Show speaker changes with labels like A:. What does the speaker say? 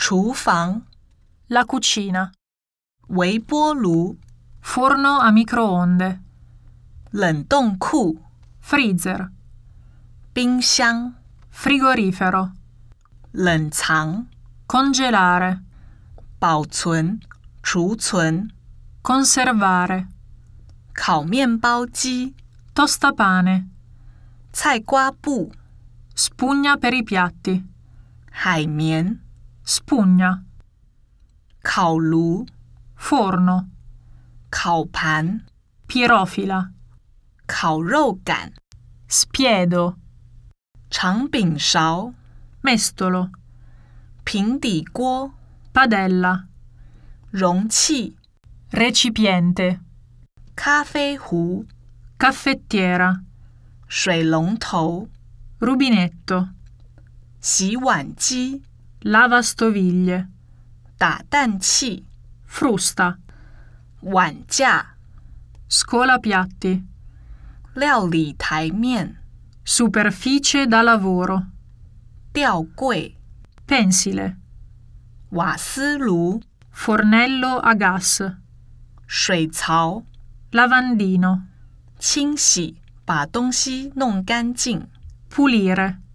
A: 厨房
B: La cucina.
A: 微波炉
B: Forno a microonde.
A: 冷冻库
B: Freezer.
A: 冰箱
B: Frigorifero.
A: 冷藏
B: Congelare.
A: 保存储存
B: Conservare.
A: 烤面包机
B: Tostapane.
A: 菜瓜布
B: Spugna per i piatti.
A: 海绵
B: Spugna.
A: 烤炉
B: Forno.
A: 烤盘
B: Pirofila.
A: 烤肉杆
B: Spiedo.
A: 长柄勺
B: Mestolo.
A: 平底锅
B: Padella.
A: 容器
B: Recipiente.
A: 咖啡壶
B: Caffettiera.
A: 水龙头
B: Rubinetto.
A: 洗碗机
B: Lavastoviglie.
A: 打蛋器
B: Frusta.
A: 碗架
B: Scolapiatti.
A: 料理台面
B: Superficie da lavoro.
A: 吊柜
B: Pensile.
A: 瓦斯炉
B: Fornello a gas.
A: 水槽
B: Lavandino.
A: 清洗把东西弄干净
B: Pulire.